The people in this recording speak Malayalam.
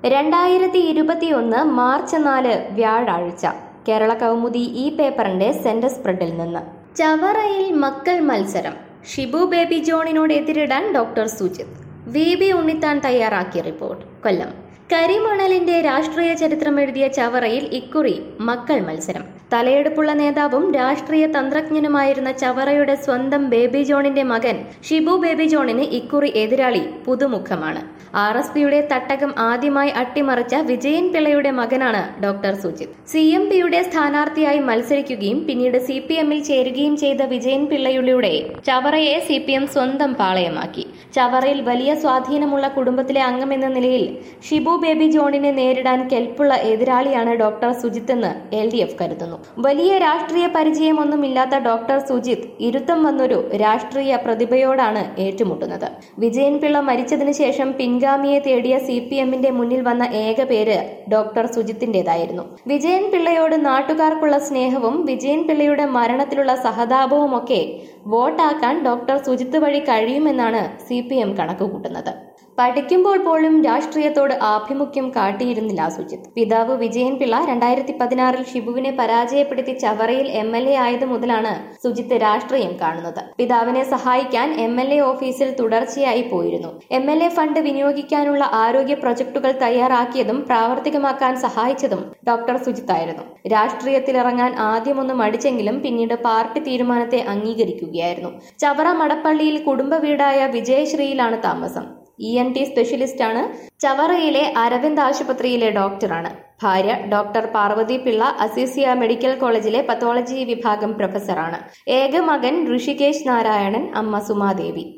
2021 മാർച്ച് 4 വ്യാഴാഴ്ച കേരള കൗമുദി ഈ പേപ്പറിന്റെ സെന്റർ സ്പ്രെഡിൽ നിന്ന് ചവറയിൽ മക്കൾ മത്സരം ഷിബു ബേബി ജോണിനോട് എതിരിടാൻ ഡോക്ടർ സുജിത് VB ഉണ്ണിത്താൻ തയ്യാറാക്കിയ റിപ്പോർട്ട് കൊല്ലം കരിമണലിന്റെ രാഷ്ട്രീയ ചരിത്രം എഴുതിയ ചവറയിൽ ഇക്കുറി മക്കൾ മത്സരം തലയെടുപ്പുള്ള നേതാവും രാഷ്ട്രീയ തന്ത്രജ്ഞനുമായിരുന്ന ചവറയുടെ സ്വന്തം ബേബി ജോണിന്റെ മകൻ ഷിബു ബേബി ജോണിന് ഇക്കുറി എതിരാളി പുതുമുഖമാണ് RSPയുടെ തട്ടകം ആദ്യമായി അട്ടിമറിച്ച വിജയൻ പിള്ളയുടെ മകനാണ് ഡോക്ടർ സുജിത് CMPയുടെ സ്ഥാനാർത്ഥിയായി മത്സരിക്കുകയും പിന്നീട് CPMൽ ചേരുകയും ചെയ്ത വിജയൻ പിള്ളയുടെ ചവറയെ CPM സ്വന്തം പാളയമാക്കി ചവറയിൽ വലിയ സ്വാധീനമുള്ള കുടുംബത്തിലെ അംഗമെന്ന നിലയിൽ ഷിബു ബേബി ജോണിനെ നേരിടാൻ കെൽപ്പുള്ള എതിരാളിയാണ് ഡോക്ടർ സുജിത്ത് എന്ന് LDF കരുതുന്നു വലിയ രാഷ്ട്രീയ പരിചയമൊന്നുമില്ലാത്ത ഡോക്ടർ സുജിത്ത് ഇരുത്തം വന്നൊരു രാഷ്ട്രീയ പ്രതിഭയോടാണ് ഏറ്റുമുട്ടുന്നത് വിജയൻ പിള്ള മരിച്ചതിനു ശേഷം പിൻഗാമിയെ തേടിയ CPMന്റെ മുന്നിൽ വന്ന ഏക പേര് ഡോക്ടർ സുജിത്തിന്റേതായിരുന്നു വിജയൻ പിള്ളയോട് നാട്ടുകാർക്കുള്ള സ്നേഹവും വിജയൻ പിള്ളയുടെ മരണത്തിലുള്ള സഹതാപവുമൊക്കെ വോട്ടാക്കാൻ ഡോക്ടർ സുജിത്ത് വഴി കഴിയുമെന്നാണ് CPM കണക്കുകൂട്ടുന്നത് പഠിക്കുമ്പോൾ പോലും രാഷ്ട്രീയത്തോട് ആഭിമുഖ്യം കാട്ടിയിരുന്നില്ല സുജിത്ത് പിതാവ് വിജയൻ പിള്ള 2016 ഷിബുവിനെ പരാജയപ്പെടുത്തി ചവറയിൽ MLA ആയതു മുതലാണ് സുജിത്ത് രാഷ്ട്രീയം കാണുന്നത് പിതാവിനെ സഹായിക്കാൻ MLA ഓഫീസിൽ തുടർച്ചയായി പോയിരുന്നു MLA ഫണ്ട് വിനിയോഗിക്കാനുള്ള ആരോഗ്യ പ്രൊജക്ടുകൾ തയ്യാറാക്കിയതും പ്രാവർത്തികമാക്കാൻ സഹായിച്ചതും ഡോക്ടർ സുജിത്ത് ആയിരുന്നു രാഷ്ട്രീയത്തിലിറങ്ങാൻ ആദ്യമൊന്നും മടിച്ചെങ്കിലും പിന്നീട് പാർട്ടി തീരുമാനത്തെ അംഗീകരിക്കുകയായിരുന്നു ചവറ മടപ്പള്ളിയിൽ കുടുംബ വീടായ വിജയശ്രീയിലാണ് താമസം ENT സ്പെഷ്യലിസ്റ്റാണ് ചവറയിലെ അരവിന്ദ് ആശുപത്രിയിലെ ഡോക്ടറാണ് ഭാര്യ ഡോക്ടർ പാർവതി പിള്ള അസീസിയ മെഡിക്കൽ കോളേജിലെ പത്തോളജി വിഭാഗം പ്രൊഫസറാണ് ഏക മകൻ ഋഷികേശ് നാരായണൻ അമ്മ സുമാദേവി